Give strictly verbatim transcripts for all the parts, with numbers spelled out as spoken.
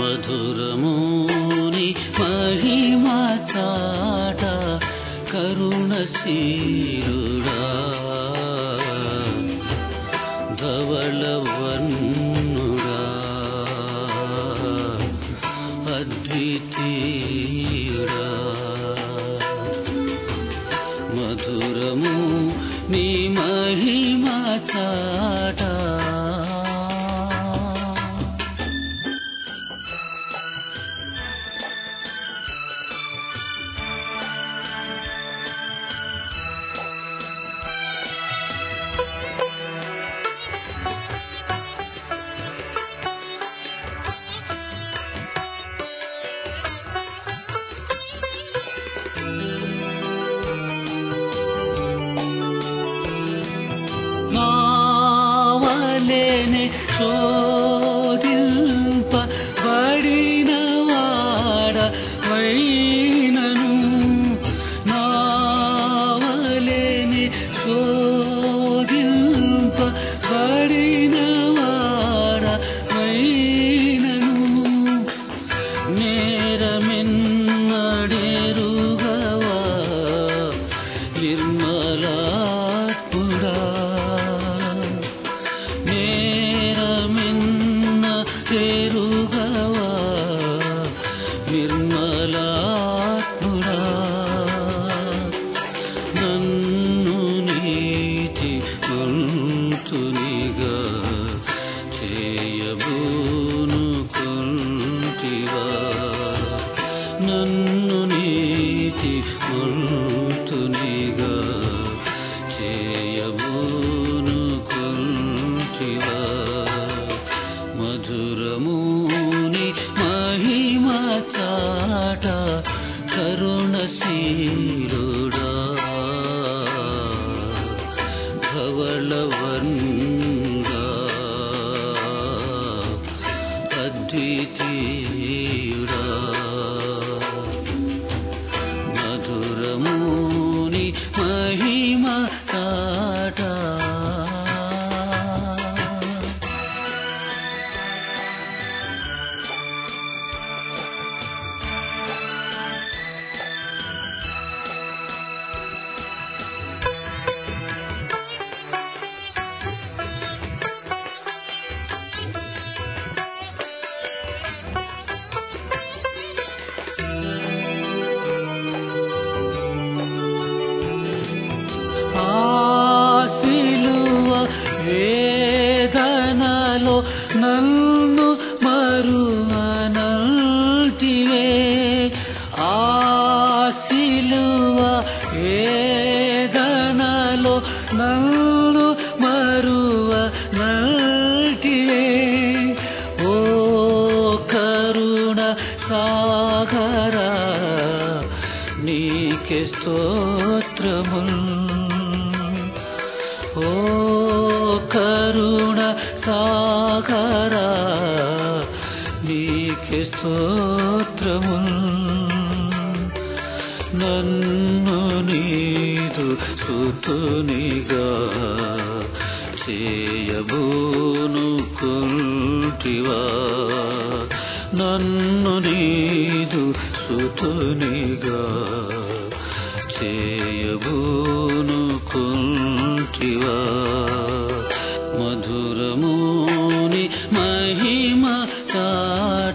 మధురముని మహిమా చాట కరుణశీలుడా ధవళవర్ణుడా అద్వితీయుడా మధురము నీ మహిమా చాట నావలెనే శోధింప బడినవాడ వైనను నావలెనే శోధింప బడినవాడ వైనను నేరమెన్నడెరుగవా నిర్మలాత్ముడా నేరమెన్న ఎరుగవా నిర్మలాత్ముడా నన్ను నీతి వంతునిగా చేయబూను కొంటివా నన్ను నీతి వంతునిగా చేయబూను కొంటివా మధురముని మహిమా చాట కరుణశీలుడా ధవళవర్ణుడా అద్వితీయుడా మధురముని మహిమా చాట ఆశిలువ వేదనలో నన్ను మరువనల్టివే ఆశిలువ వేదనలో నన్ను మరువనల్టివే ఓ కరుణ సాగరా నీకే స్తోత్రముల్ ఓ కరుణ సాగరా నీకే స్తోత్రముల్ నన్ను నీదు సుతునిగా చేయబూను కొంటివా నన్ను నీదు సుతునిగా చేయబూను కొంటివా మధురముని మహిమా చాట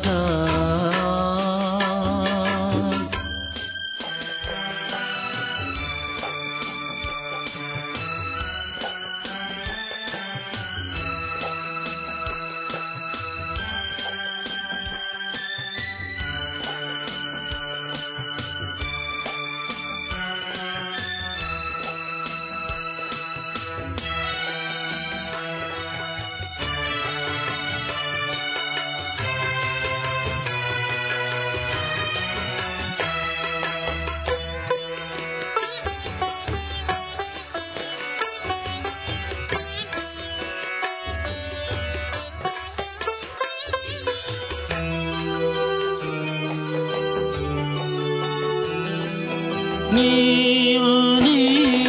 నీవు నీ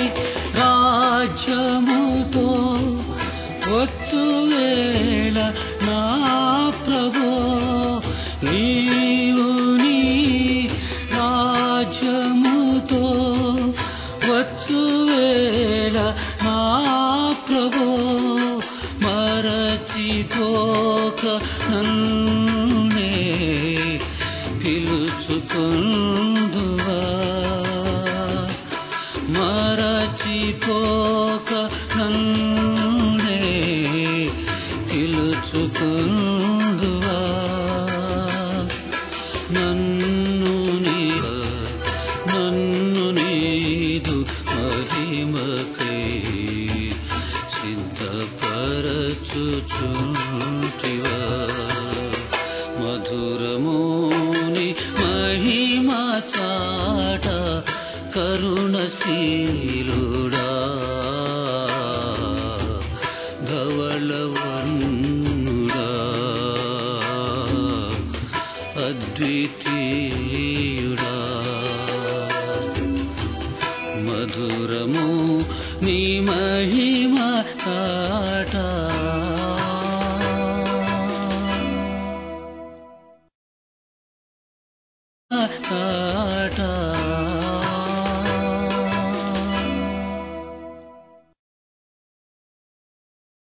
రాజ్యముతో వచ్చు వేళ నా ప్రభో నీవు నీ రాజ్యముతో వచ్చువేళ నా ప్రభో మరచిపోక నన్నే పిలుచుకొందువా మరచిపోక నన్నే పిలుచుకొందువా నన్ను నీ నన్ను నీదు మహిమకై సిద్ధపరచుచుంటివా మధురమోని మహిమ చాట కరుణశీలుడా ధవళవర్ణుడా అద్వితీయుడా మధురము నీ మహిమ చాట